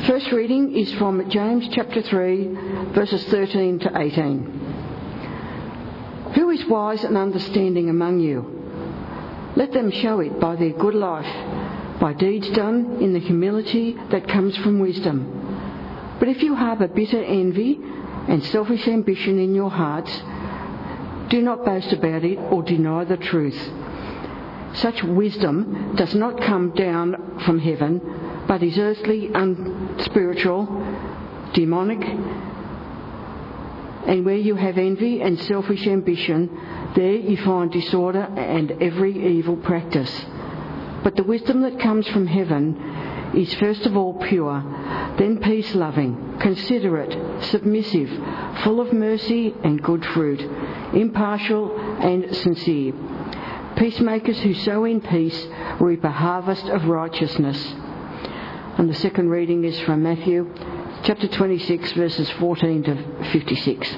First reading is from James chapter 3, verses 13 to 18. Who is wise and understanding among you? Let them show it by their good life, by deeds done in the humility that comes from wisdom. But if you harbour bitter envy and selfish ambition in your hearts, do not boast about it or deny the truth. Such wisdom does not come down from heaven, but is earthly, unspiritual, demonic. And where you have envy and selfish ambition, there you find disorder and every evil practice. But the wisdom that comes from heaven is first of all pure, then peace-loving, considerate, submissive, full of mercy and good fruit, impartial and sincere. Peacemakers who sow in peace reap a harvest of righteousness. And the second reading is from Matthew chapter 26, verses 14 to 56.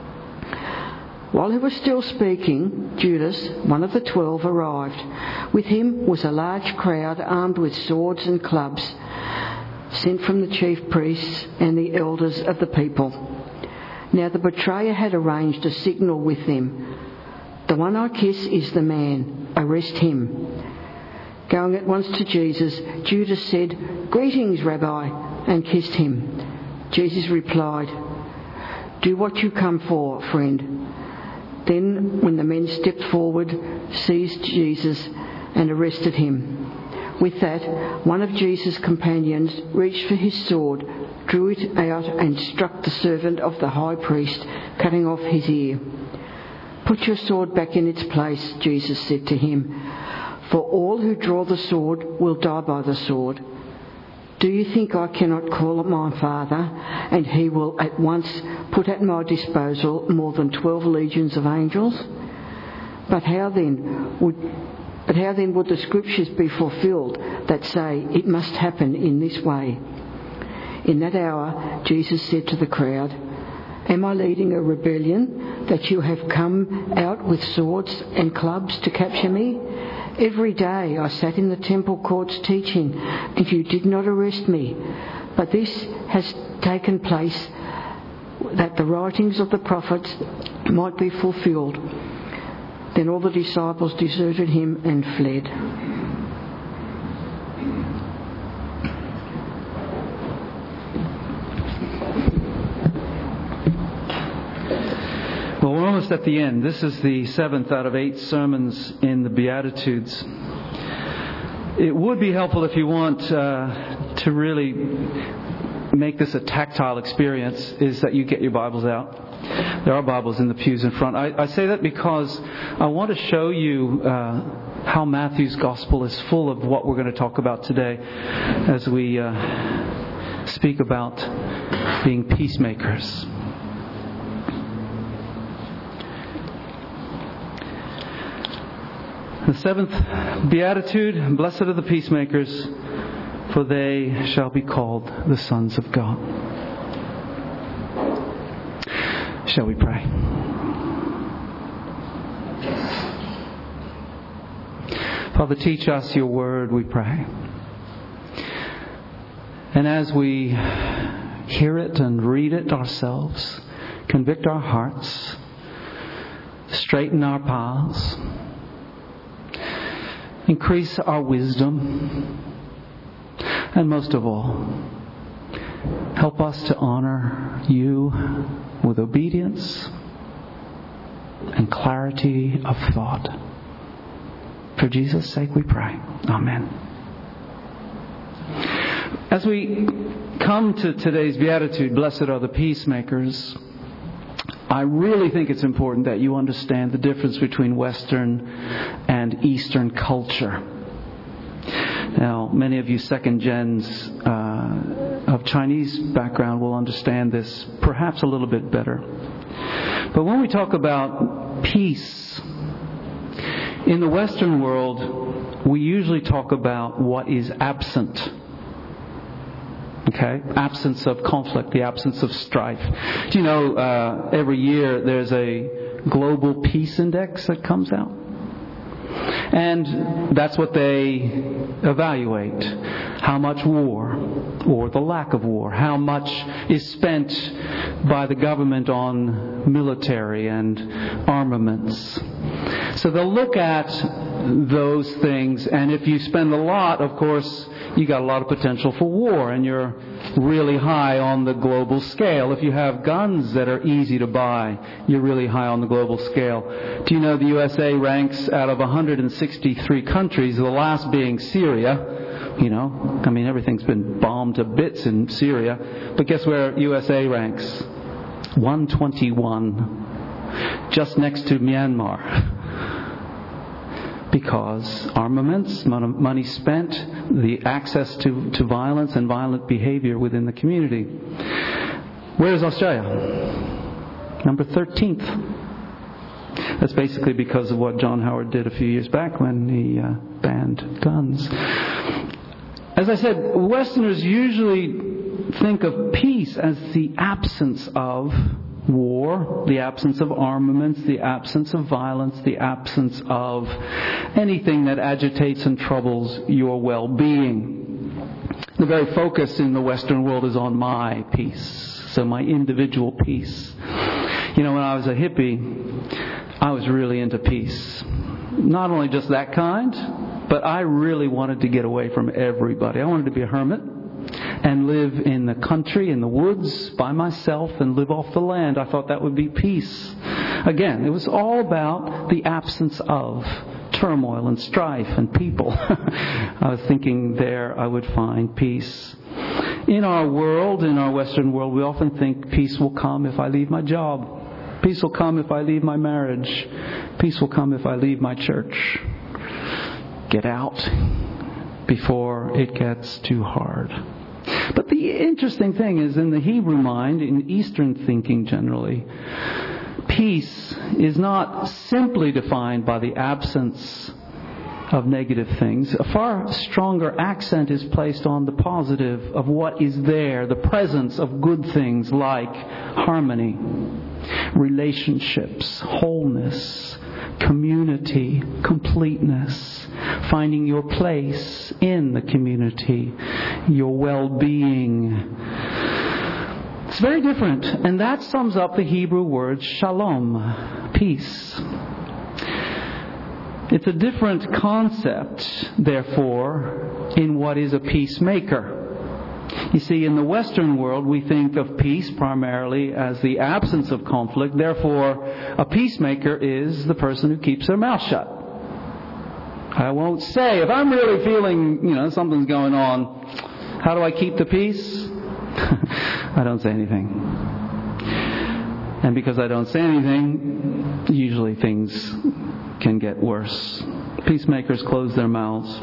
While he was still speaking, Judas, one of the 12, arrived. With him was a large crowd armed with swords and clubs, sent from the chief priests and the elders of the people. Now the betrayer had arranged a signal with them. The one I kiss is the man. Arrest him. Going at once to Jesus, Judas said, "Greetings, Rabbi," and kissed him. Jesus replied, "Do what you come for, friend." Then, when the men stepped forward, seized Jesus and arrested him. With that, one of Jesus' companions reached for his sword, drew it out and struck the servant of the high priest, cutting off his ear. "Put your sword back in its place," Jesus said to him, "for all who draw the sword will die by the sword. Do you think I cannot call on my Father, and he will at once put at my disposal more than 12 legions of angels? But how then would the scriptures be fulfilled that say it must happen in this way?" In that hour, Jesus said to the crowd, "Am I leading a rebellion that you have come out with swords and clubs to capture me? Every day I sat in the temple courts teaching, and you did not arrest me. But this has taken place that the writings of the prophets might be fulfilled." Then all the disciples deserted him and fled. Well, we're almost at the end. This is the 7th out of 8 sermons in the Beatitudes. It would be helpful if you want to really make this a tactile experience, is that you get your Bibles out. There are Bibles in the pews in front. I say that because I want to show you how Matthew's Gospel is full of what we're going to talk about today as we speak about being peacemakers. The 7th Beatitude, "Blessed are the peacemakers, for they shall be called the sons of God." Shall we pray? Father, teach us your word, we pray. And as we hear it and read it ourselves, convict our hearts, straighten our paths, increase our wisdom, and most of all, help us to honor you with obedience and clarity of thought. For Jesus' sake we pray. Amen. As we come to today's Beatitude, "Blessed are the peacemakers," I really think it's important that you understand the difference between Western and Eastern culture. Now, many of you second gens of Chinese background will understand this perhaps a little bit better. But when we talk about peace, in the Western world, we usually talk about what is absent. Okay? Absence of conflict, the absence of strife. Do you know, every year there's a global peace index that comes out? And that's what they evaluate. How much war, or the lack of war? How much is spent by the government on military and armaments? So they'll look at those things, and if you spend a lot, of course, you got a lot of potential for war, and you're really high on the global scale. If you have guns that are easy to buy, you're really high on the global scale. Do you know the USA ranks out of 163 countries, the last being Syria? You know, I mean, everything's been bombed to bits in Syria. But guess where USA ranks? 121. Just next to Myanmar. Because armaments, money spent, the access to violence and violent behavior within the community. Where is Australia? Number 13th. That's basically because of what John Howard did a few years back when he banned guns. As I said, Westerners usually think of peace as the absence of war, the absence of armaments, the absence of violence, the absence of anything that agitates and troubles your well-being. The very focus in the Western world is on my peace, so my individual peace. You know, when I was a hippie, I was really into peace. Not only just that kind, but I really wanted to get away from everybody. I wanted to be a hermit and live in the country, in the woods, by myself, and live off the land. I thought that would be peace. Again, it was all about the absence of turmoil and strife and people. I was thinking there I would find peace. In our world, in our Western world, we often think peace will come if I leave my job. Peace will come if I leave my marriage. Peace will come if I leave my church. Get out before it gets too hard. But the interesting thing is, in the Hebrew mind, in Eastern thinking generally, peace is not simply defined by the absence of negative things. A far stronger accent is placed on the positive of what is there, the presence of good things like harmony, relationships, wholeness, community, completeness, finding your place in the community, your well-being. It's very different, and that sums up the Hebrew word shalom, peace. It's a different concept, therefore, in what is a peacemaker. You see, in the Western world, we think of peace primarily as the absence of conflict. Therefore, a peacemaker is the person who keeps their mouth shut. I won't say, if I'm really feeling, something's going on, how do I keep the peace? I don't say anything. And because I don't say anything, usually things can get worse. Peacemakers close their mouths.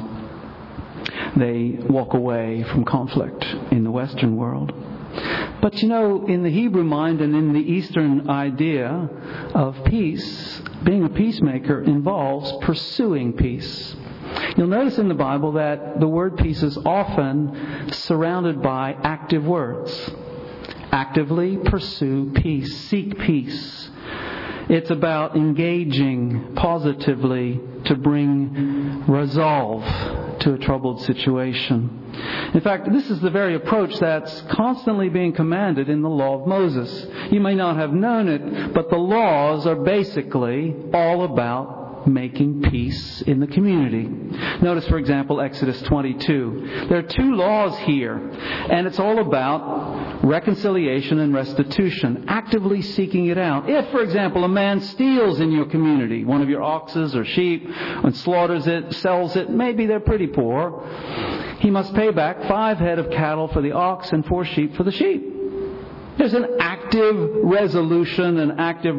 They walk away from conflict in the Western world. But in the Hebrew mind and in the Eastern idea of peace, being a peacemaker involves pursuing peace. You'll notice in the Bible that the word peace is often surrounded by active words. Actively pursue peace, seek peace. It's about engaging positively to bring resolve to a troubled situation. In fact, this is the very approach that's constantly being commanded in the law of Moses. You may not have known it, but the laws are basically all about making peace in the community. Notice, for example, Exodus 22. There are two laws here, and it's all about reconciliation and restitution, actively seeking it out. If, for example, a man steals in your community one of your oxes or sheep and slaughters it, sells it, maybe they're pretty poor, he must pay back 5 head of cattle for the ox and 4 sheep for the sheep. There's an active resolution, an active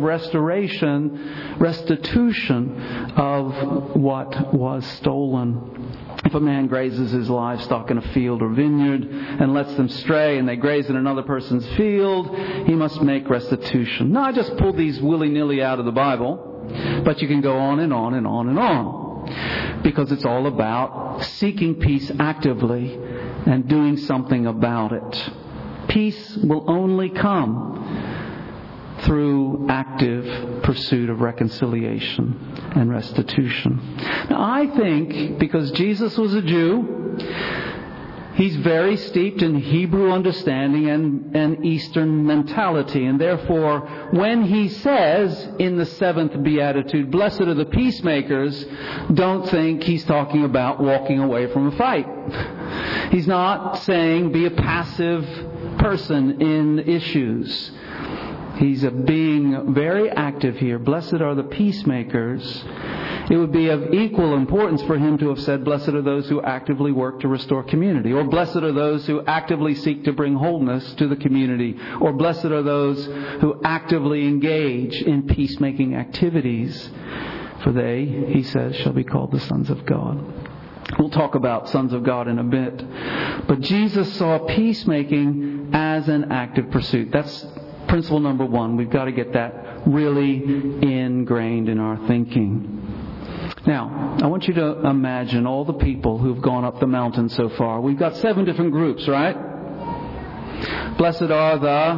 restitution of what was stolen. If a man grazes his livestock in a field or vineyard and lets them stray and they graze in another person's field, he must make restitution. Now, I just pulled these willy-nilly out of the Bible, but you can go on and on and on and on. Because it's all about seeking peace actively and doing something about it. Peace will only come through active pursuit of reconciliation and restitution. Now, I think because Jesus was a Jew, he's very steeped in Hebrew understanding and Eastern mentality. And therefore, when he says in the 7th Beatitude, "Blessed are the peacemakers," don't think he's talking about walking away from a fight. He's not saying be a passive person in issues. He's being very active here. Blessed are the peacemakers. It would be of equal importance for him to have said, "Blessed are those who actively work to restore community," or "Blessed are those who actively seek to bring wholeness to the community," or "Blessed are those who actively engage in peacemaking activities, for they," he says, "shall be called the sons of God." We'll talk about sons of God in a bit. But Jesus saw peacemaking as an active pursuit. That's principle number 1. We've got to get that really ingrained in our thinking. Now, I want you to imagine all the people who've gone up the mountain so far. We've got 7 different groups, right? Blessed are the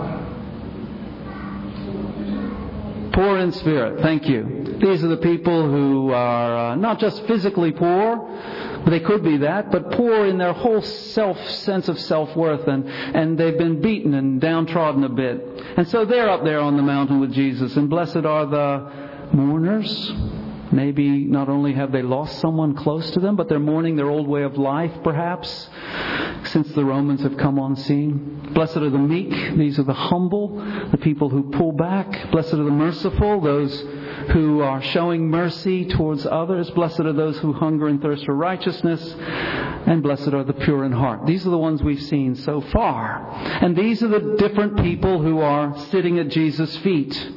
poor in spirit. Thank you. These are the people who are not just physically poor, but they could be that, but poor in their whole sense of self-worth, and they've been beaten and downtrodden a bit. And so they're up there on the mountain with Jesus. And blessed are the mourners. Maybe not only have they lost someone close to them, but they're mourning their old way of life, perhaps, since the Romans have come on scene. Blessed are the meek. These are the humble, the people who pull back. Blessed are the merciful, those who are showing mercy towards others. Blessed are those who hunger and thirst for righteousness. And blessed are the pure in heart. These are the ones we've seen so far. And these are the different people who are sitting at Jesus' feet.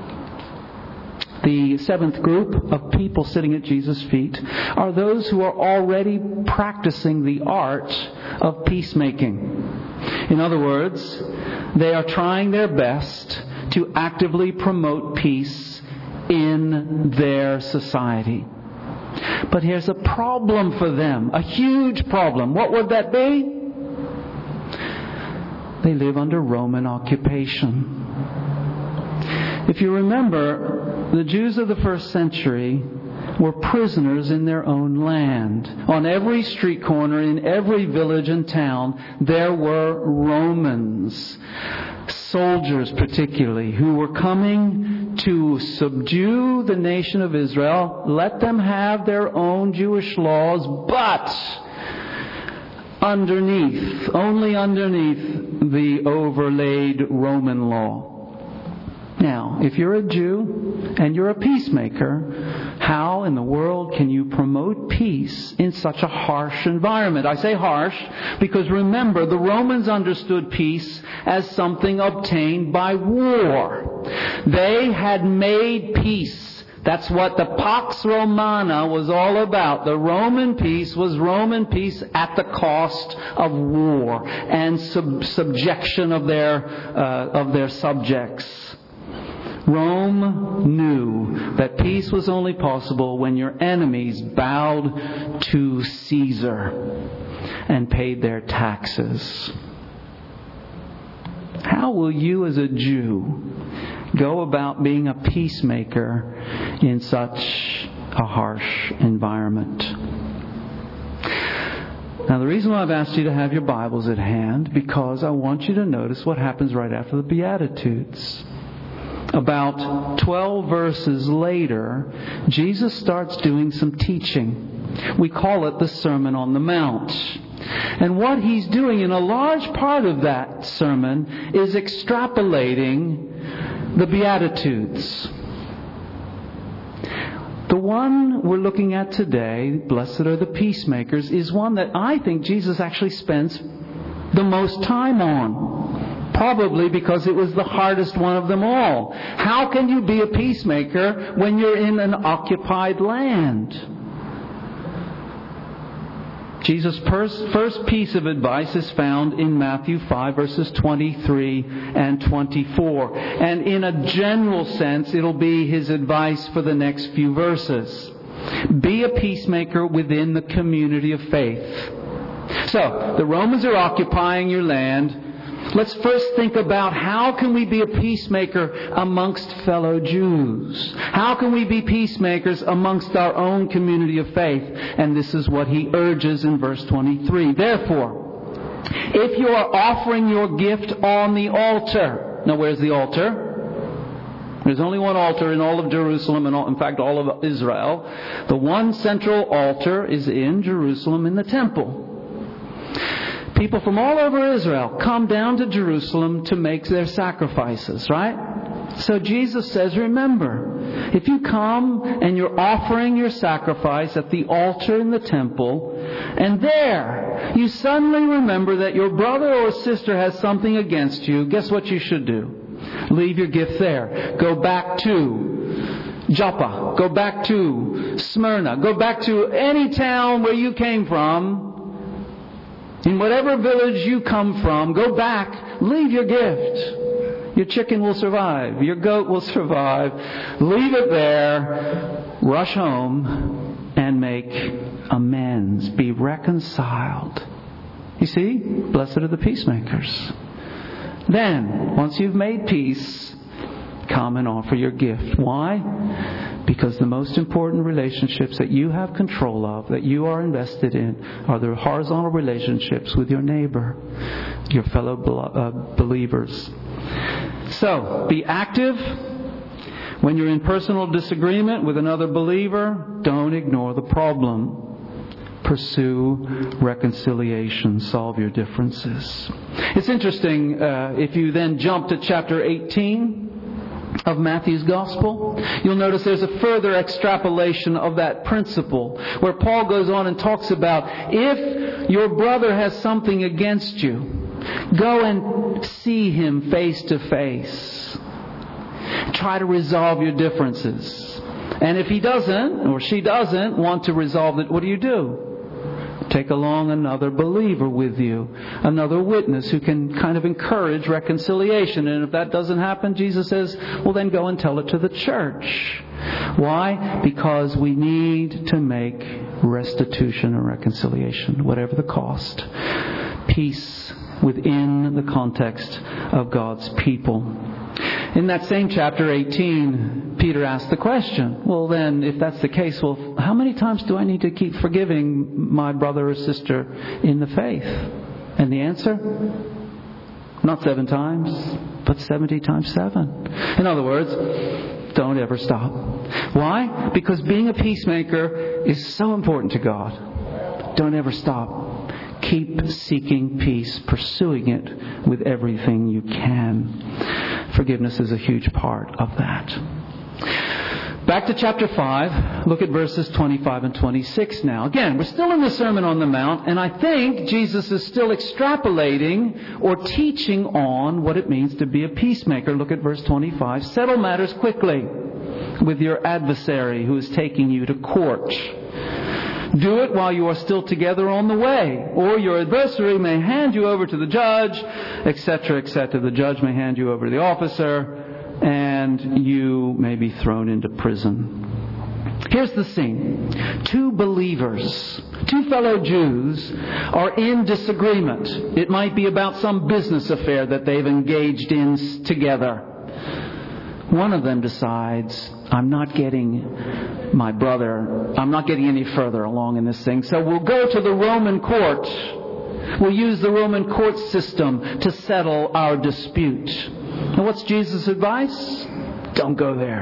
The 7th group of people sitting at Jesus' feet are those who are already practicing the art of peacemaking. In other words, they are trying their best to actively promote peace in their society. But here's a problem for them, a huge problem. What would that be? They live under Roman occupation. If you remember, the Jews of the 1st century were prisoners in their own land. On every street corner, in every village and town, there were Romans, soldiers particularly, who were coming to subdue the nation of Israel, let them have their own Jewish laws, but only underneath the overlaid Roman law. Now, if you're a Jew and you're a peacemaker, how in the world can you promote peace in such a harsh environment? I say harsh because remember, the Romans understood peace as something obtained by war. They had made peace. That's what the Pax Romana was all about. The Roman peace was Roman peace at the cost of war and subjection of their subjects. Rome knew that peace was only possible when your enemies bowed to Caesar and paid their taxes. How will you as a Jew go about being a peacemaker in such a harsh environment? Now, the reason why I've asked you to have your Bibles at hand, because I want you to notice what happens right after the Beatitudes. About 12 verses later, Jesus starts doing some teaching. We call it the Sermon on the Mount. And what he's doing in a large part of that sermon is extrapolating the Beatitudes. The one we're looking at today, blessed are the peacemakers, is one that I think Jesus actually spends the most time on. Probably because it was the hardest one of them all. How can you be a peacemaker when you're in an occupied land? Jesus' first piece of advice is found in Matthew 5 verses 23 and 24. And in a general sense, it'll be his advice for the next few verses. Be a peacemaker within the community of faith. So, the Romans are occupying your land. Let's first think about how can we be a peacemaker amongst fellow Jews? How can we be peacemakers amongst our own community of faith? And this is what he urges in verse 23. Therefore, if you are offering your gift on the altar. Now, where's the altar? There's only one altar in all of Jerusalem and in fact all of Israel. The one central altar is in Jerusalem in the temple. People from all over Israel come down to Jerusalem to make their sacrifices, right? So Jesus says, remember, if you come and you're offering your sacrifice at the altar in the temple, and there you suddenly remember that your brother or sister has something against you, guess what you should do? Leave your gift there. Go back to Joppa. Go back to Smyrna. Go back to any town where you came from. In whatever village you come from, go back, leave your gift. Your chicken will survive. Your goat will survive. Leave it there. Rush home and make amends. Be reconciled. You see? Blessed are the peacemakers. Then, once you've made peace, come and offer your gift. Why? Because the most important relationships that you have control of, that you are invested in, are the horizontal relationships with your neighbor, your fellow believers. So, be active. When you're in personal disagreement with another believer, don't ignore the problem. Pursue reconciliation. Solve your differences. It's interesting, if you then jump to chapter 18 of Matthew's Gospel, you'll notice there's a further extrapolation of that principle, where Paul goes on and talks about if your brother has something against you, go and see him face to face. Try to resolve your differences. And if he doesn't, or she doesn't, want to resolve it, what do? Take along another believer with you, another witness who can kind of encourage reconciliation. And if that doesn't happen, Jesus says, well, then go and tell it to the church. Why? Because we need to make restitution and reconciliation, whatever the cost. Peace within the context of God's people. In that same chapter 18, Peter asked the question, well then, if that's the case, well, how many times do I need to keep forgiving my brother or sister in the faith? And the answer? Not 7 times, but 70 times 7. In other words, don't ever stop. Why? Because being a peacemaker is so important to God. Don't ever stop. Keep seeking peace, pursuing it with everything you can. Forgiveness is a huge part of that. Back to chapter 5. Look at verses 25 and 26 now. Again, we're still in the Sermon on the Mount, and I think Jesus is still extrapolating or teaching on what it means to be a peacemaker. Look at verse 25. Settle matters quickly with your adversary who is taking you to court. Do it while you are still together on the way, or your adversary may hand you over to the judge, etc., etc. The judge may hand you over to the officer, and you may be thrown into prison. Here's the scene. 2 believers, 2 fellow Jews, are in disagreement. It might be about some business affair that they've engaged in together. One of them decides, I'm not getting any further along in this thing, so we'll go to the Roman court. We'll use the Roman court system to settle our dispute. And what's Jesus' advice? Don't go there.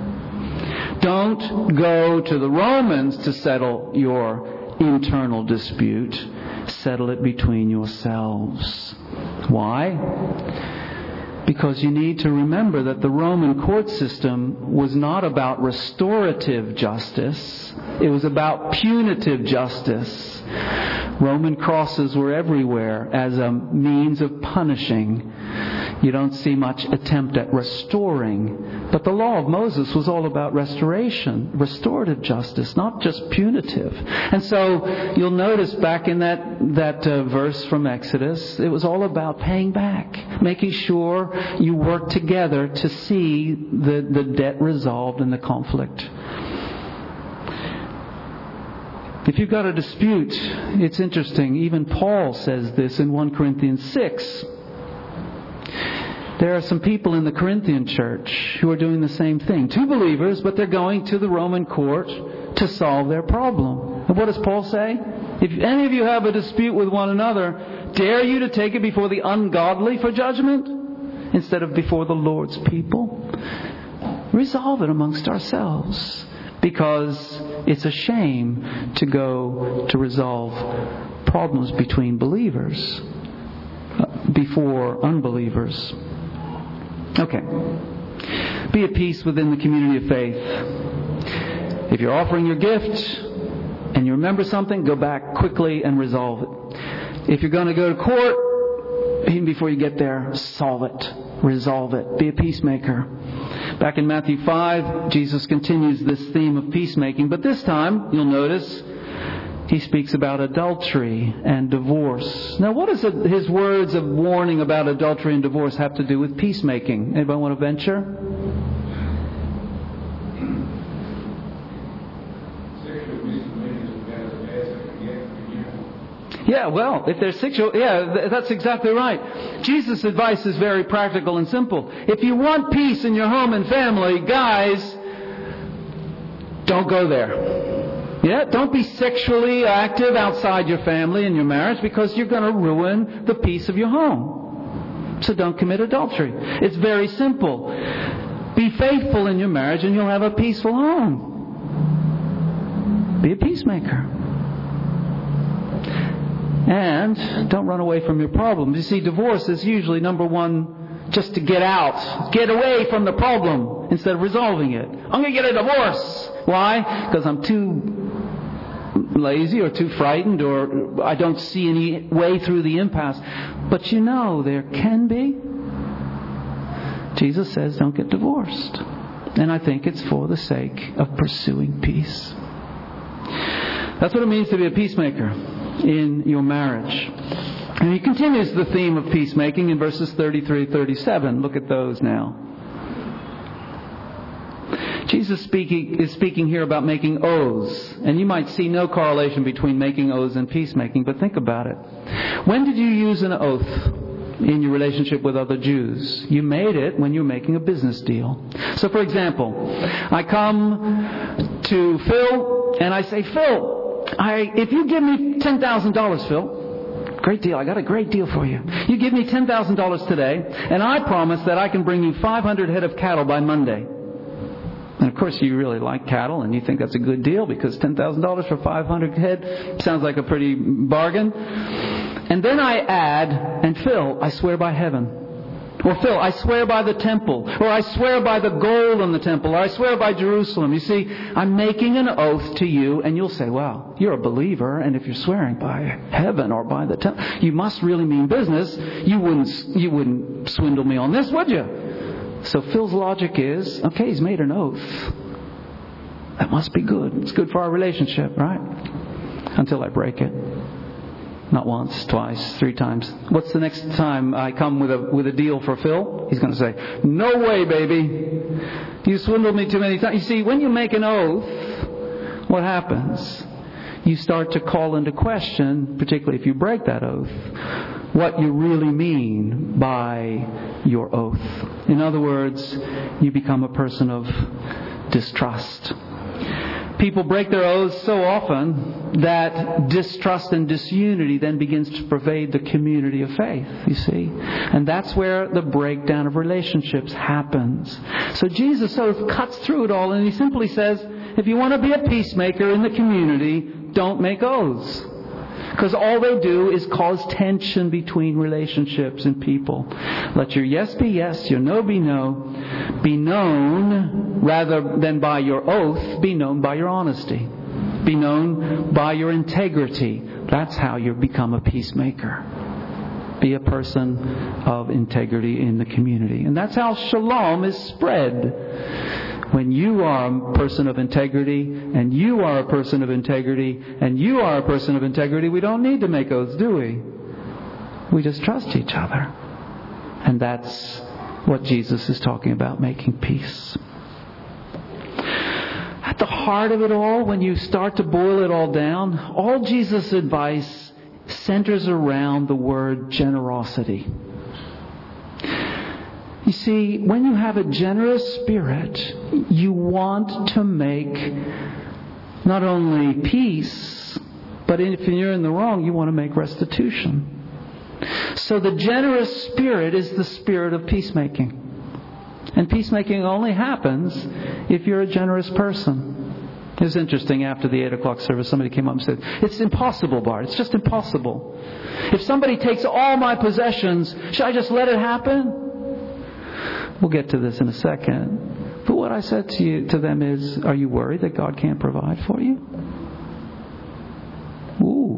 Don't go to the Romans to settle your internal dispute. Settle it between yourselves. Why? Because you need to remember that the Roman court system was not about restorative justice. It was about punitive justice. Roman crosses were everywhere as a means of punishing. You don't see much attempt at restoring. But the law of Moses was all about restoration, restorative justice, not just punitive. And so you'll notice back in that verse from Exodus, it was all about paying back, making sure you work together to see the debt resolved and the conflict. If you've got a dispute, it's interesting. Even Paul says this in 1 Corinthians 6. There are some people in the Corinthian church who are doing the same thing. 2 believers, but they're going to the Roman court to solve their problem. And what does Paul say? If any of you have a dispute with one another, dare you to take it before the ungodly for judgment instead of before the Lord's people? Resolve it amongst ourselves, because it's a shame to go to resolve problems between believers before unbelievers. Okay. Be at peace within the community of faith. If you're offering your gift and you remember something, go back quickly and resolve it. If you're going to go to court, even before you get there, solve it. Resolve it. Be a peacemaker. Back in Matthew 5, Jesus continues this theme of peacemaking, but this time, you'll notice, He speaks about adultery and divorce. Now, what does His words of warning about adultery and divorce have to do with peacemaking? Anybody want to venture? Yeah, well, if there's sexual... Yeah, that's exactly right. Jesus' advice is very practical and simple. If you want peace in your home and family, guys, don't go there. Yeah, don't be sexually active outside your family and your marriage, because you're going to ruin the peace of your home. So don't commit adultery. It's very simple. Be faithful in your marriage and you'll have a peaceful home. Be a peacemaker. And don't run away from your problems. You see, divorce is usually, number one, just to get out. Get away from the problem instead of resolving it. I'm going to get a divorce. Why? Because I'm too lazy or too frightened, or I don't see any way through the impasse. But you know, there can be. Jesus says don't get divorced. And I think it's for the sake of pursuing peace. That's what it means to be a peacemaker in your marriage. And he continues the theme of peacemaking in verses 33 and 37. Look at those now. Jesus is speaking here about making oaths. And you might see no correlation between making oaths and peacemaking, but think about it. When did you use an oath in your relationship with other Jews? You made it when you were making a business deal. So for example, I come to Phil and I say, Phil, if you give me $10,000, Phil, great deal. I got a great deal for you. You give me $10,000 today, and I promise that I can bring you 500 head of cattle by Monday. And of course, you really like cattle, and you think that's a good deal because $10,000 for 500 head sounds like a pretty bargain. And then I add, and Phil, I swear by heaven. Or Phil, I swear by the temple. Or I swear by the gold in the temple. Or I swear by Jerusalem. You see, I'm making an oath to you, and you'll say, well, you're a believer, and if you're swearing by heaven or by the temple, you must really mean business. You wouldn't swindle me on this, would you? So Phil's logic is, okay, he's made an oath. That must be good. It's good for our relationship, right? Until I break it. Not once, twice, 3 times. What's the next time I come with a deal for Phil? He's going to say, no way, baby. You swindled me too many times. You see, when you make an oath, what happens? You start to call into question, particularly if you break that oath, what you really mean by your oath. In other words, you become a person of distrust. People break their oaths so often that distrust and disunity then begins to pervade the community of faith, you see. And that's where the breakdown of relationships happens. So Jesus' oath cuts through it all, and he simply says, if you want to be a peacemaker in the community, don't make oaths. Because all they do is cause tension between relationships and people. Let your yes be yes, your no be no. Be known, rather than by your oath, be known by your honesty. Be known by your integrity. That's how you become a peacemaker. Be a person of integrity in the community. And that's how shalom is spread. When you are a person of integrity, and you are a person of integrity, and you are a person of integrity, we don't need to make oaths, do we? We just trust each other. And that's what Jesus is talking about, making peace. At the heart of it all, when you start to boil it all down, all Jesus' advice centers around the word generosity. see, when you have a generous spirit, you want to make not only peace, but if you're in the wrong, you want to make restitution. So the generous spirit is the spirit of peacemaking. And peacemaking only happens if you're a generous person. It was interesting, after the 8 o'clock service, somebody came up and said, "It's impossible, Bart. It's just impossible. If somebody takes all my possessions, should I just let it happen?" We'll get to this in a second. But what I said to them is, are you worried that God can't provide for you? Ooh.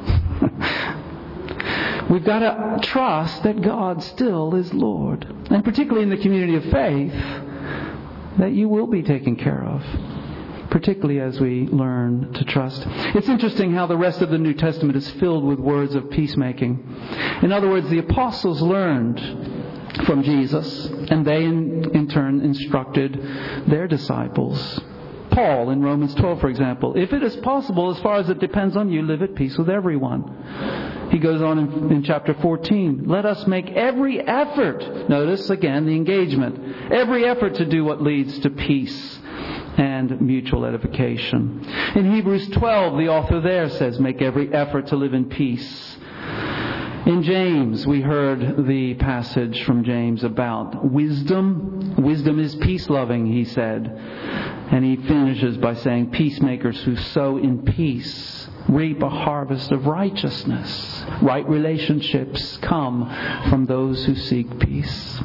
We've got to trust that God still is Lord. And particularly in the community of faith, that you will be taken care of. Particularly as we learn to trust. It's interesting how the rest of the New Testament is filled with words of peacemaking. In other words, the apostles learned from Jesus, and they in turn instructed their disciples. Paul in Romans 12, for example, "If it is possible, as far as it depends on you, live at peace with everyone." He goes on in chapter 14, "Let us make every effort," notice again the engagement, "every effort to do what leads to peace and mutual edification." In Hebrews 12, the author there says, "Make every effort to live in peace." In James, we heard the passage from James about wisdom. Wisdom is peace-loving, he said. And he finishes by saying, "Peacemakers who sow in peace reap a harvest of righteousness." Right relationships come from those who seek peace.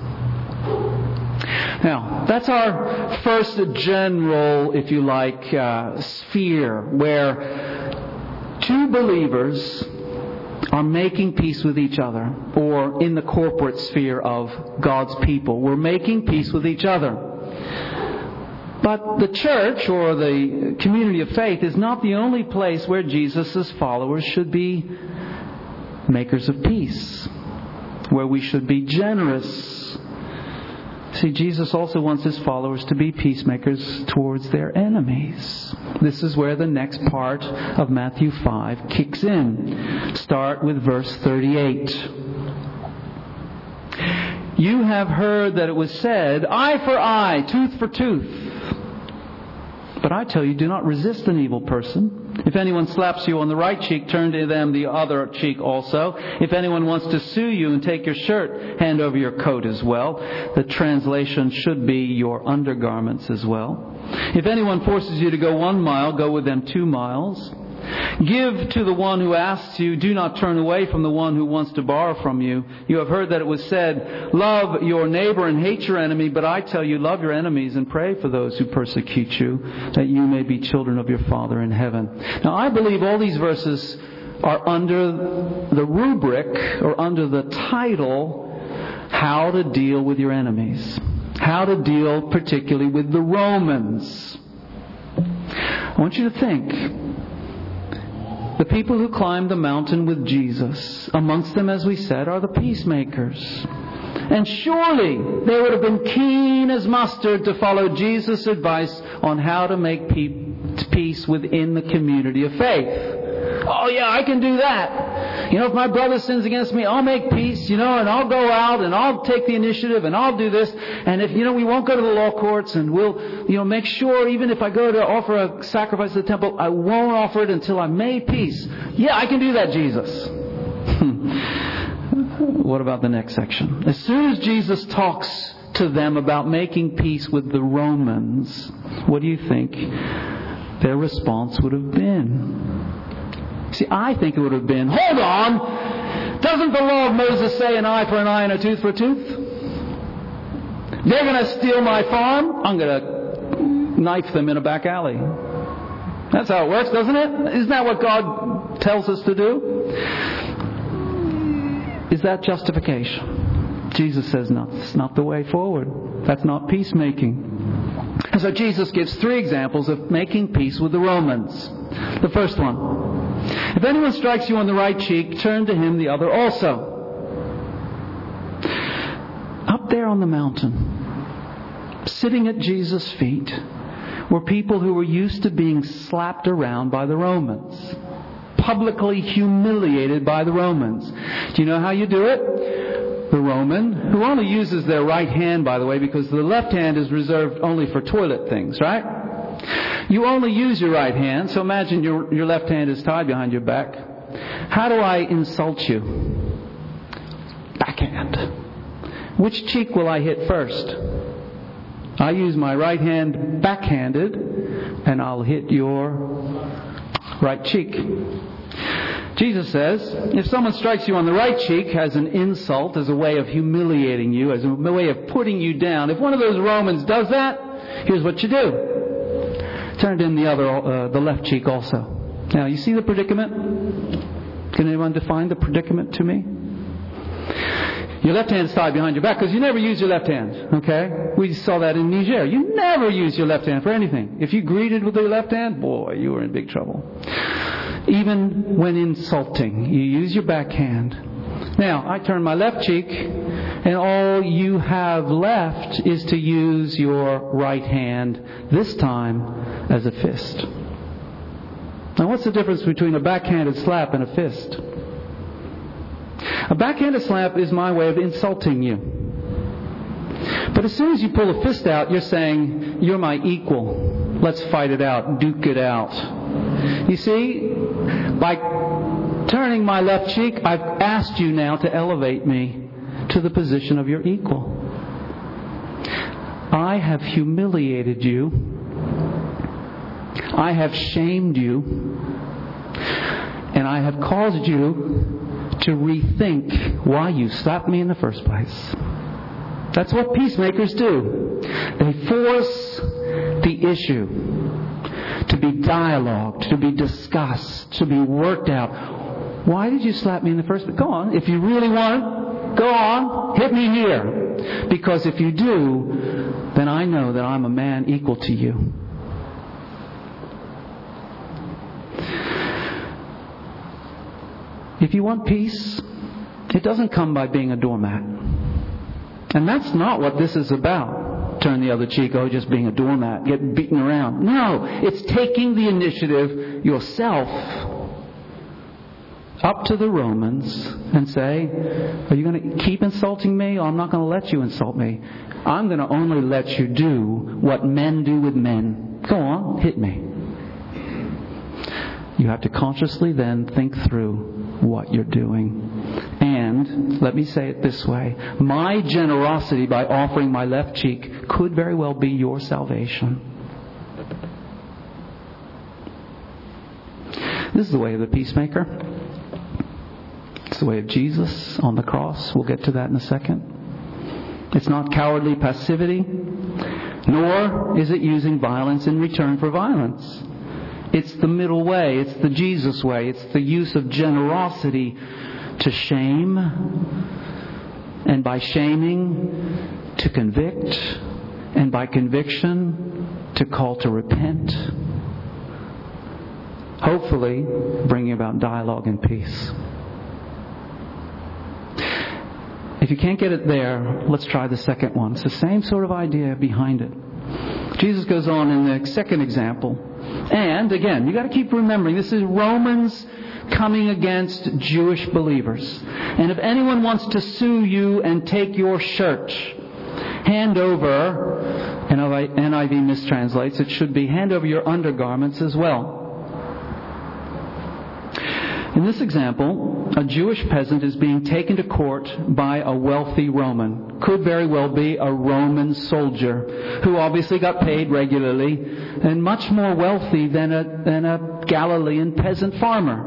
Now, that's our first general, if you like, sphere where two believers are making peace with each other, or in the corporate sphere of God's people. We're making peace with each other. But the church, or the community of faith, is not the only place where Jesus' followers should be makers of peace, where we should be generous. See, Jesus also wants His followers to be peacemakers towards their enemies. This is where the next part of Matthew 5 kicks in. Start with verse 38. "You have heard that it was said, 'Eye for eye, tooth for tooth.' But I tell you, do not resist an evil person. If anyone slaps you on the right cheek, turn to them the other cheek also. If anyone wants to sue you and take your shirt, hand over your coat as well." The translation should be your undergarments as well. "If anyone forces you to go 1 mile, go with them 2 miles. Give to the one who asks you. Do not turn away from the one who wants to borrow from you. You have heard that it was said, 'Love your neighbor and hate your enemy.' But I tell you, love your enemies and pray for those who persecute you, that you may be children of your Father in heaven." Now, I believe all these verses are under the rubric, or under the title, "How to Deal with Your Enemies." How to deal particularly with the Romans. I want you to think. The people who climbed the mountain with Jesus, amongst them, as we said, are the peacemakers. And surely they would have been keen as mustard to follow Jesus' advice on how to make peace within the community of faith. "Oh yeah, I can do that. If my brother sins against me, I'll make peace, and I'll go out and I'll take the initiative and I'll do this. And if, we won't go to the law courts, and we'll, make sure even if I go to offer a sacrifice at the temple, I won't offer it until I made peace. Yeah, I can do that, Jesus." What about the next section? As soon as Jesus talks to them about making peace with the Romans, what do you think their response would have been? See, I think it would have been, "Hold on! Doesn't the law of Moses say an eye for an eye and a tooth for a tooth? They're going to steal my farm? I'm going to knife them in a back alley." That's how it works, doesn't it? Isn't that what God tells us to do? Is that justification? Jesus says, no, it's not the way forward. That's not peacemaking. And so Jesus gives 3 examples of making peace with the Romans. The first one. "If anyone strikes you on the right cheek, turn to him the other also." Up there on the mountain, sitting at Jesus' feet, were people who were used to being slapped around by the Romans. Publicly humiliated by the Romans. Do you know how you do it? the Roman, who only uses their right hand, by the way, because the left hand is reserved only for toilet things, right? You only use your right hand, so imagine your left hand is tied behind your back. How do I insult you? Backhand. Which cheek will I hit first? I use my right hand backhanded, and I'll hit your right cheek. Jesus says, if someone strikes you on the right cheek as an insult, as a way of humiliating you, as a way of putting you down, if one of those Romans does that, here's what you do. Turn it in the left cheek also. Now, you see the predicament? Can anyone define the predicament to me? Your left hand's tied behind your back because you never use your left hand. Okay? We saw that in Niger. You never use your left hand for anything. If you greeted with your left hand, boy, you were in big trouble. Even when insulting, you use your backhand. Now, I turn my left cheek, and all you have left is to use your right hand, this time as a fist. Now, what's the difference between a backhanded slap and a fist? A backhanded slap is my way of insulting you. But as soon as you pull a fist out, you're saying, you're my equal. Let's fight it out, duke it out. You see, by turning my left cheek, I've asked you now to elevate me to the position of your equal. I have humiliated you. I have shamed you. And I have caused you to rethink why you slapped me in the first place. That's what peacemakers do. They force the issue to be dialogued, to be discussed, to be worked out. Why did you slap me in the first place? Go on. If you really want it, go on. Hit me here. Because if you do, then I know that I'm a man equal to you. If you want peace, it doesn't come by being a doormat. And that's not what this is about. Turn the other cheek, just being a doormat, getting beaten around. No, it's taking the initiative yourself up to the Romans and say, are you going to keep insulting me, or I'm not going to let you insult me? I'm going to only let you do what men do with men. Go on, hit me. You have to consciously then think through what you're doing. And, let me say it this way, my generosity by offering my left cheek could very well be your salvation. This is the way of the peacemaker. It's the way of Jesus on the cross. We'll get to that in a second. It's not cowardly passivity, nor is it using violence in return for violence. It's the middle way. It's the Jesus way. It's the use of generosity to shame, and by shaming, to convict, and by conviction, to call to repent. Hopefully, bringing about dialogue and peace. If you can't get it there, let's try the second one. It's the same sort of idea behind it. Jesus goes on in the second example. And again, you got to keep remembering, this is Romans coming against Jewish believers. And if anyone wants to sue you and take your shirt, hand over, NIV mistranslates, it should be hand over your undergarments as well. In this example, a Jewish peasant is being taken to court by a wealthy Roman. Could very well be a Roman soldier who obviously got paid regularly and much more wealthy than a Galilean peasant farmer.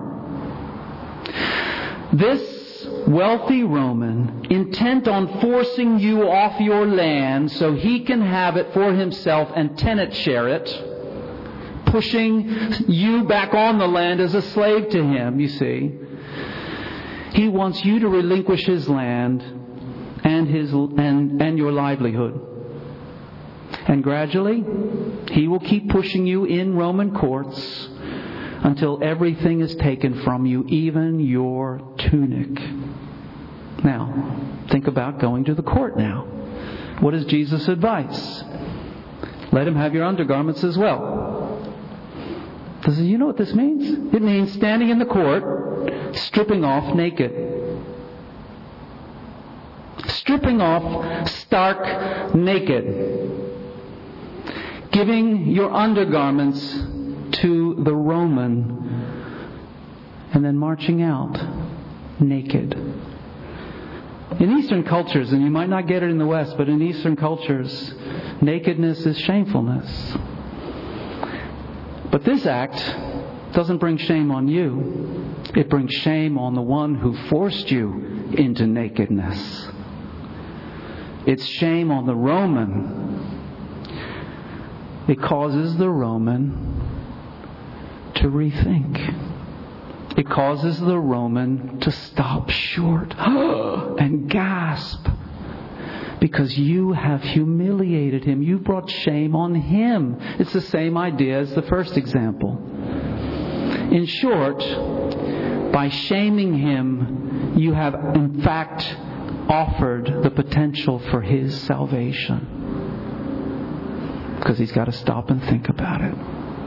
This wealthy Roman, intent on forcing you off your land so he can have it for himself and tenant share it, pushing you back on the land as a slave to him, you see. He wants you to relinquish his land and your livelihood. And gradually, he will keep pushing you in Roman courts until everything is taken from you, even your tunic. Now, think about going to the court now. What is Jesus' advice? Let him have your undergarments as well. Does you know what this means? It means standing in the court, stripping off naked. stripping off stark naked, giving your undergarments to the Roman, and then marching out naked. In Eastern cultures, and you might not get it in the West, but in Eastern cultures, nakedness is shamefulness. But this act doesn't bring shame on you. It brings shame on the one who forced you into nakedness. It's shame on the Roman. It causes the Roman to rethink. It causes the Roman to stop short and gasp, because you have humiliated him. You brought shame on him. It's the same idea as the first example. In short, by shaming him, you have in fact offered the potential for his salvation, because he's got to stop and think about it.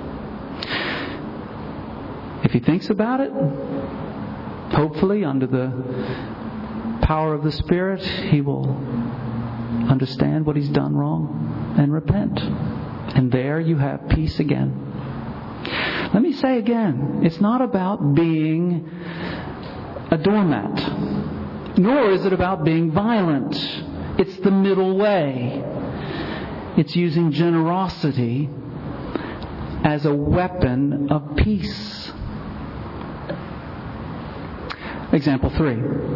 If he thinks about it, hopefully under the power of the Spirit, he will understand what he's done wrong and repent. And there you have peace again. Let me say again, it's not about being a doormat, nor is it about being violent. It's the middle way. It's using generosity as a weapon of peace. Example 3.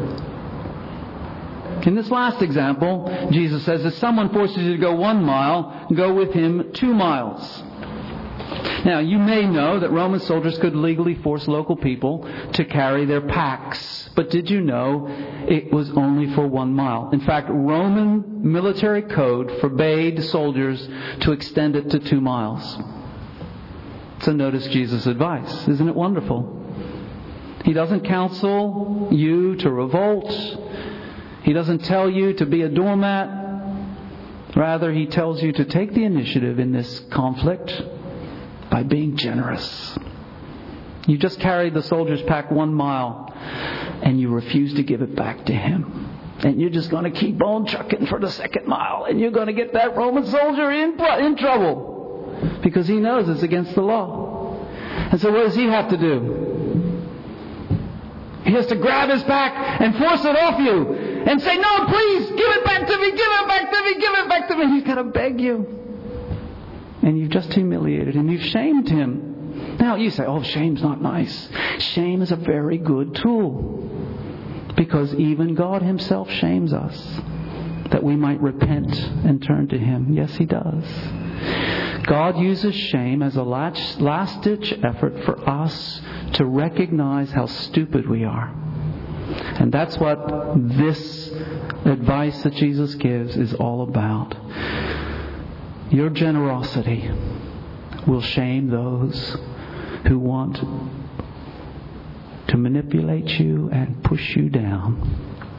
In this last example, Jesus says, if someone forces you to go 1 mile, go with him 2 miles. Now, you may know that Roman soldiers could legally force local people to carry their packs. But did you know it was only for 1 mile? In fact, Roman military code forbade soldiers to extend it to 2 miles. So notice Jesus' advice. Isn't it wonderful? He doesn't counsel you to revolt. He doesn't tell you to be a doormat. Rather, he tells you to take the initiative in this conflict by being generous. You just carried the soldier's pack 1 mile and you refuse to give it back to him. And you're just going to keep on trucking for the 2nd mile, and you're going to get that Roman soldier in trouble, because he knows it's against the law. And so what does he have to do? He has to grab his pack and force it off you and say, no, please, give it back to me, give it back to me, give it back to me. He's got to beg you. And you've just humiliated him. You've shamed him. Now you say, oh, shame's not nice. Shame is a very good tool, because even God himself shames us that we might repent and turn to him. Yes, he does. God uses shame as a last-ditch effort for us to recognize how stupid we are. And that's what this advice that Jesus gives is all about. Your generosity will shame those who want to manipulate you and push you down.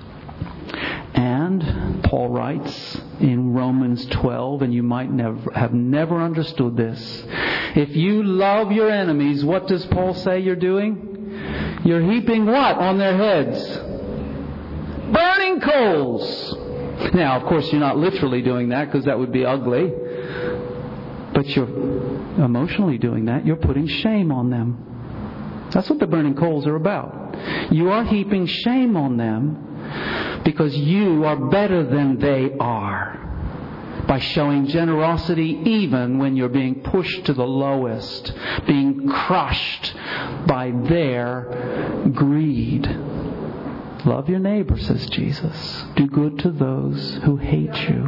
And Paul writes in Romans 12, and you might have never understood this. If you love your enemies, what does Paul say you're doing? You're heaping what on their heads? Burning coals. Now, of course, you're not literally doing that, because that would be ugly. But you're emotionally doing that. You're putting shame on them. That's what the burning coals are about. You are heaping shame on them because you are better than they are, by showing generosity even when you're being pushed to the lowest, being crushed by their greed. Love your neighbor, says Jesus. Do good to those who hate you.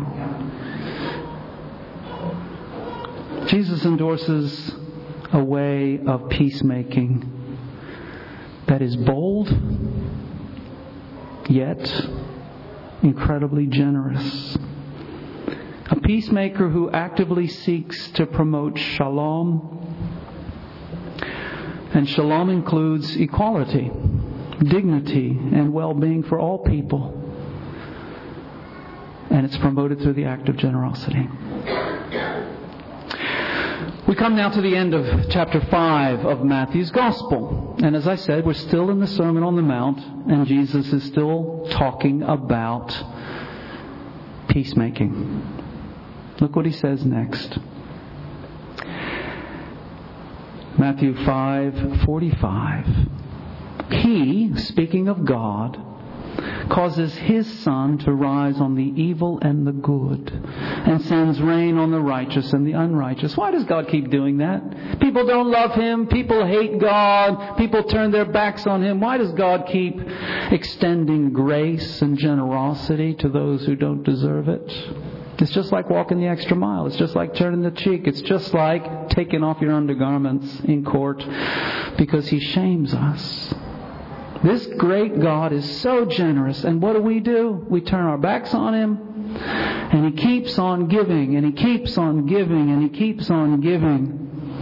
Jesus endorses a way of peacemaking that is bold, yet incredibly generous. A peacemaker who actively seeks to promote shalom. And shalom includes equality, dignity, and well-being for all people. And it's promoted through the act of generosity. We come now to the end of chapter 5 of Matthew's Gospel. And as I said, we're still in the Sermon on the Mount, and Jesus is still talking about peacemaking. Look what he says next. Matthew 5:45. He, speaking of God, causes His sun to rise on the evil and the good, and sends rain on the righteous and the unrighteous. Why does God keep doing that? People don't love Him. People hate God. People turn their backs on Him. Why does God keep extending grace and generosity to those who don't deserve it? It's just like walking the extra mile. It's just like turning the cheek. It's just like taking off your undergarments in court because He shames us. This great God is so generous. And what do? We turn our backs on Him. And He keeps on giving. And He keeps on giving. And He keeps on giving.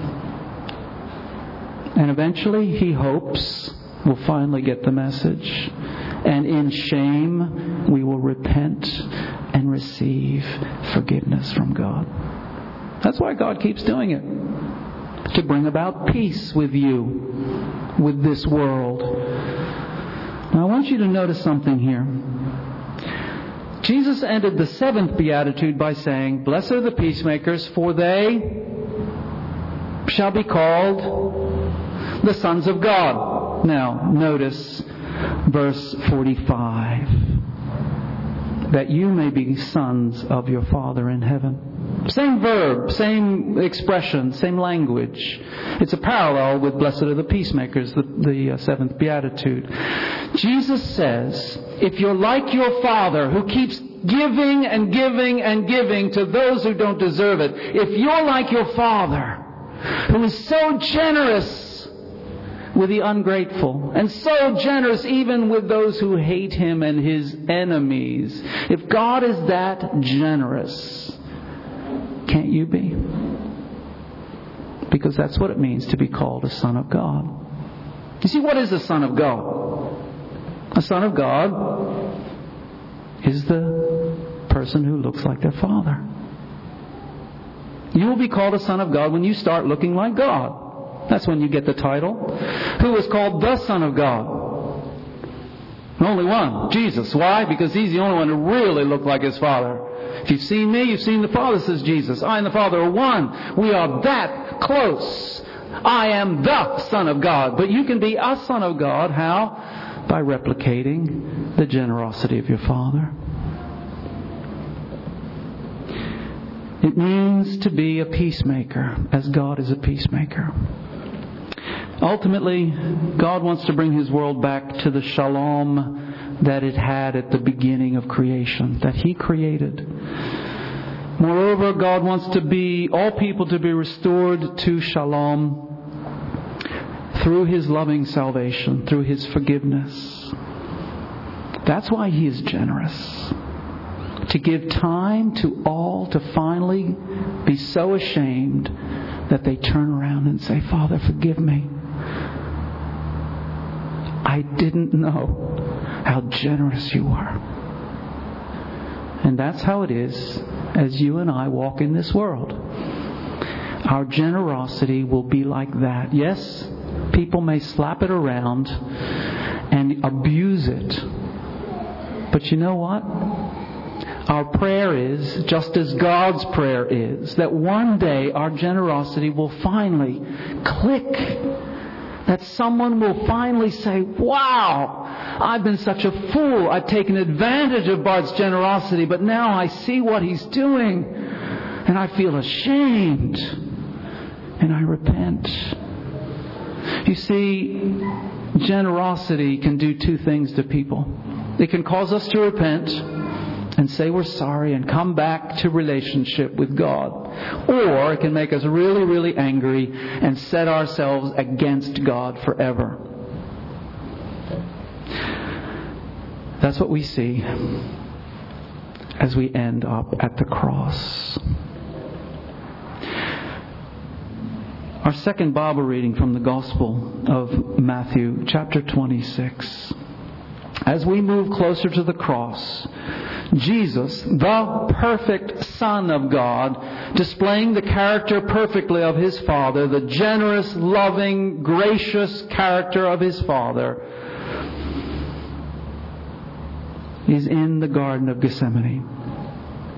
And eventually, He hopes we'll finally get the message. And in shame, we will repent and receive forgiveness from God. That's why God keeps doing it. To bring about peace with you, with this world. Now I want you to notice something here. Jesus ended the 7th beatitude by saying, "Blessed are the peacemakers, for they shall be called the sons of God." Now, notice verse 45. That you may be sons of your Father in heaven. Same verb, same expression, same language. It's a parallel with blessed are the peacemakers, the 7th beatitude. Jesus says, if you're like your Father who keeps giving and giving and giving to those who don't deserve it, if you're like your Father who is so generous with the ungrateful, and so generous even with those who hate Him and His enemies. If God is that generous, can't you be? Because that's what it means to be called a son of God. You see, what is a son of God? A son of God is the person who looks like their father. You will be called a son of God when you start looking like God. That's when you get the title. Who is called the Son of God? Only one, Jesus. Why? Because He's the only one who really looked like His Father. If you've seen me, you've seen the Father, says Jesus. I and the Father are one. We are that close. I am the Son of God. But you can be a Son of God. How? By replicating the generosity of your Father. It means to be a peacemaker, as God is a peacemaker. Ultimately, God wants to bring His world back to the shalom that it had at the beginning of creation, that He created. Moreover, God wants all people to be restored to shalom through His loving salvation, through His forgiveness. That's why He is generous. To give time to all to finally be so ashamed that they turn around and say, "Father, forgive me. I didn't know how generous you were." And that's how it is as you and I walk in this world. Our generosity will be like that. Yes, people may slap it around and abuse it. But you know what? Our prayer is, just as God's prayer is, that one day our generosity will finally click. That someone will finally say, "Wow, I've been such a fool. I've taken advantage of Bart's generosity, but now I see what he's doing. And I feel ashamed. And I repent." You see, generosity can do two things to people. It can cause us to repent and say we're sorry and come back to relationship with God. Or it can make us really, really angry and set ourselves against God forever. That's what we see as we end up at the cross. Our second Bible reading from the Gospel of Matthew, chapter 26. As we move closer to the cross, Jesus, the perfect Son of God, displaying the character perfectly of His Father, the generous, loving, gracious character of His Father, is in the Garden of Gethsemane.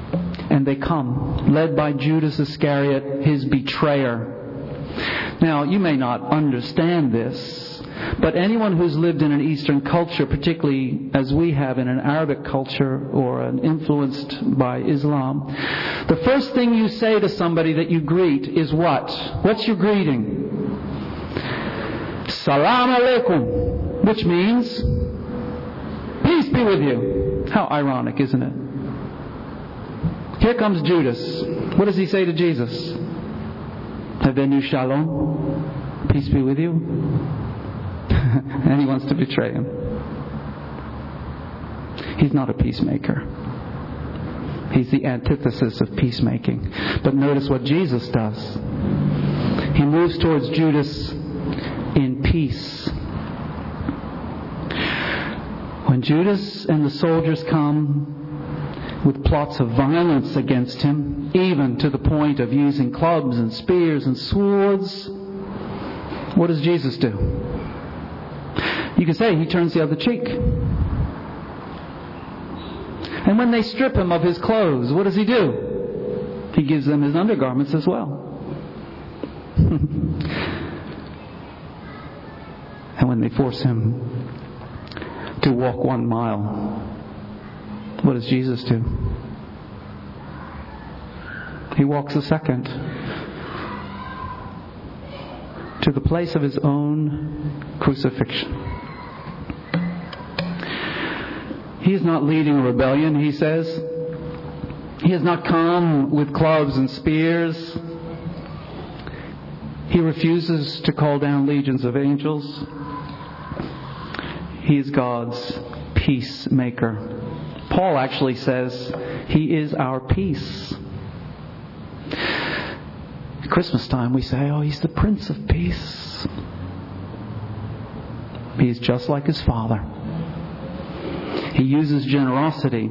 And they come, led by Judas Iscariot, his betrayer. Now, you may not understand this, but anyone who's lived in an Eastern culture, particularly as we have in an Arabic culture or influenced by Islam, the first thing you say to somebody that you greet is what? What's your greeting? Salam alaikum, which means, peace be with you. How ironic, isn't it? Here comes Judas. What does he say to Jesus? Havenu shalom, peace be with you. And he wants to betray him. He's not a peacemaker. He's the antithesis of peacemaking. But notice what Jesus does. He moves towards Judas in peace. When Judas and the soldiers come with plots of violence against him, even to the point of using clubs and spears and swords, what does Jesus do? You can say he turns the other cheek. And when they strip him of his clothes, what does he do? He gives them his undergarments as well. And when they force him to walk 1 mile, what does Jesus do? He walks a second to the place of his own crucifixion. He is not leading a rebellion, he says. He has not come with clubs and spears. He refuses to call down legions of angels. He is God's peacemaker. Paul actually says he is our peace. At Christmas time we say, oh, he's the Prince of Peace. He's just like his Father. He uses generosity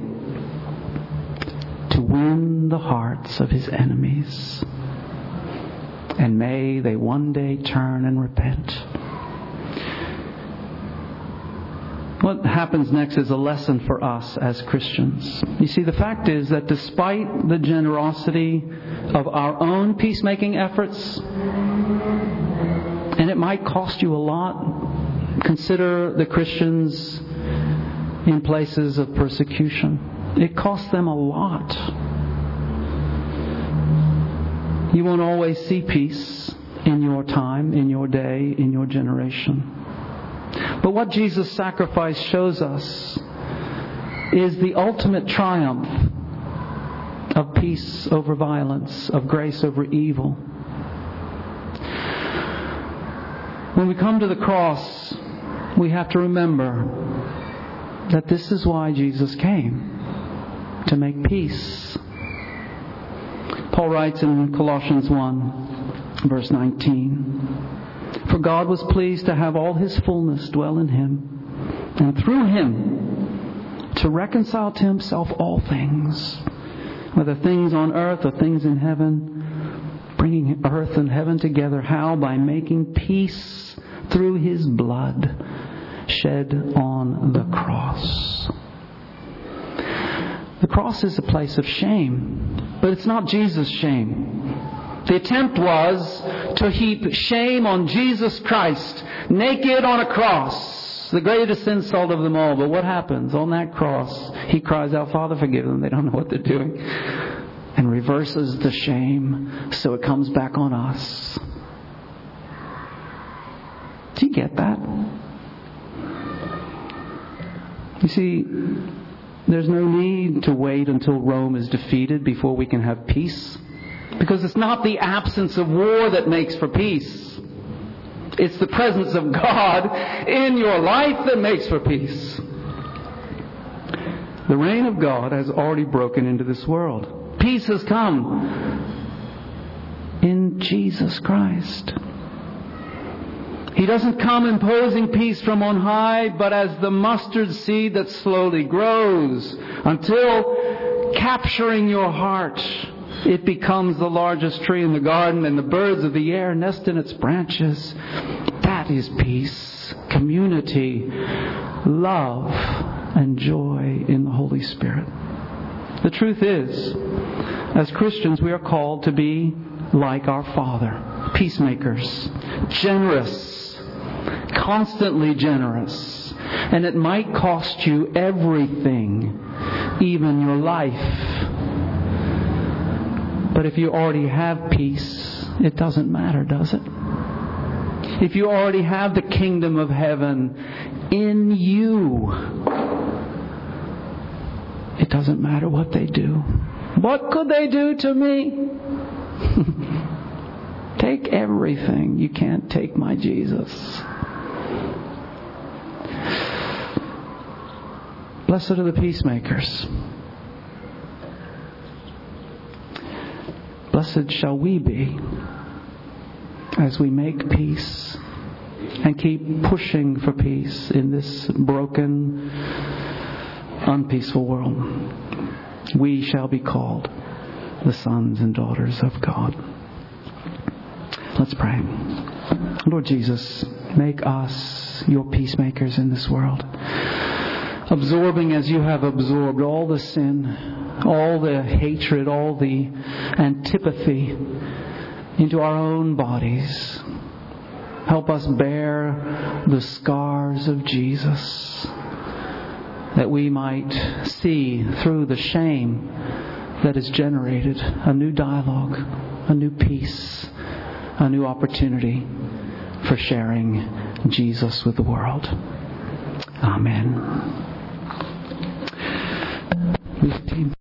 to win the hearts of his enemies. And may they one day turn and repent. What happens next is a lesson for us as Christians. You see, the fact is that despite the generosity of our own peacemaking efforts, and it might cost you a lot, consider the Christians in places of persecution. It costs them a lot. You won't always see peace in your time, in your day, in your generation. But what Jesus' sacrifice shows us is the ultimate triumph of peace over violence, of grace over evil. When we come to the cross, we have to remember that this is why Jesus came, to make peace. Paul writes in Colossians 1, verse 19, for God was pleased to have all His fullness dwell in Him, and through Him to reconcile to Himself all things, whether things on earth or things in heaven, bringing earth and heaven together. How? By making peace through His blood shed on the cross. The cross is a place of shame, but it's not Jesus' shame. The attempt was to heap shame on Jesus Christ, naked on a cross, the greatest insult of them all. But what happens on that cross? He cries out, Father, forgive them. They don't know what they're doing. And reverses the shame so it comes back on us. Do you get that? You see, there's no need to wait until Rome is defeated before we can have peace. Because it's not the absence of war that makes for peace. It's the presence of God in your life that makes for peace. The reign of God has already broken into this world. Peace has come in Jesus Christ. He doesn't come imposing peace from on high, but as the mustard seed that slowly grows until, capturing your heart, it becomes the largest tree in the garden, and the birds of the air nest in its branches. That is peace, community, love, and joy in the Holy Spirit. The truth is, as Christians, we are called to be like our Father, peacemakers, generous, constantly generous. And it might cost you everything, even your life. But if you already have peace, it doesn't matter, does it? If you already have the kingdom of heaven in you, it doesn't matter what they do. What could they do to me? Take everything. You can't take my Jesus. Blessed are the peacemakers. Blessed shall we be as we make peace and keep pushing for peace in this broken, unpeaceful world. We shall be called the sons and daughters of God. Let's pray. Lord Jesus, make us your peacemakers in this world, absorbing as you have absorbed all the sin, all the hatred, all the antipathy into our own bodies. Help us bear the scars of Jesus, that we might see through the shame that is generated a new dialogue, a new peace, a new opportunity for sharing Jesus with the world. Amen.